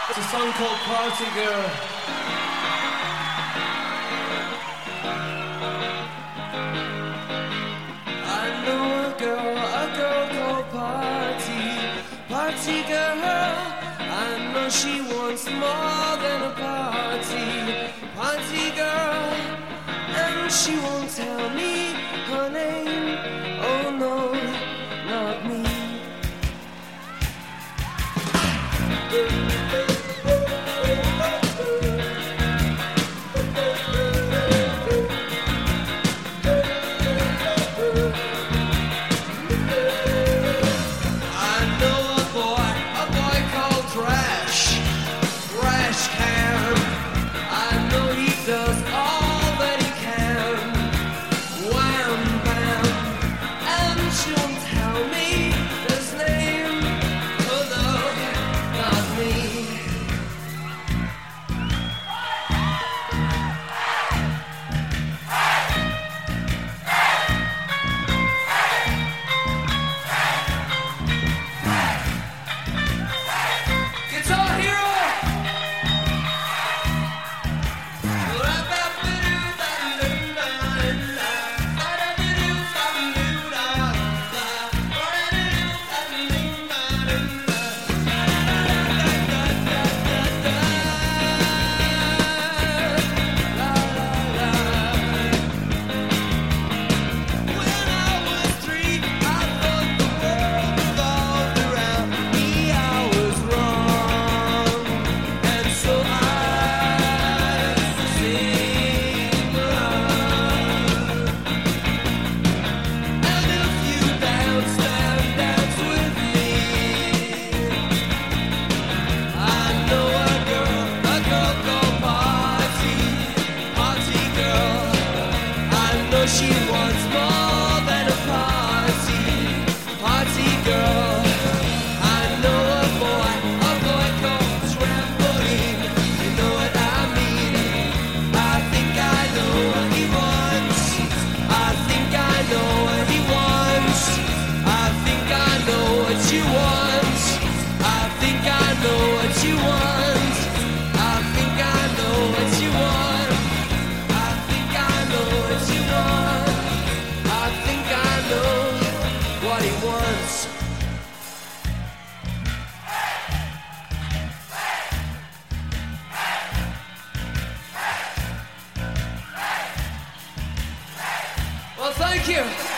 It's a song called Party Girl. I know a girl called Party Girl. I know she wants more than a Party Girl. And she won't tell me her name. Oh no, not me. She wants more than a party girl. I know a boy called Trampoline. You know what I mean? I think I know what he wants. I think I know what he wants. I think I know what you want. I think I know what you want. I think I know what you want. I think I know what you want. What he wants. Well, thank you.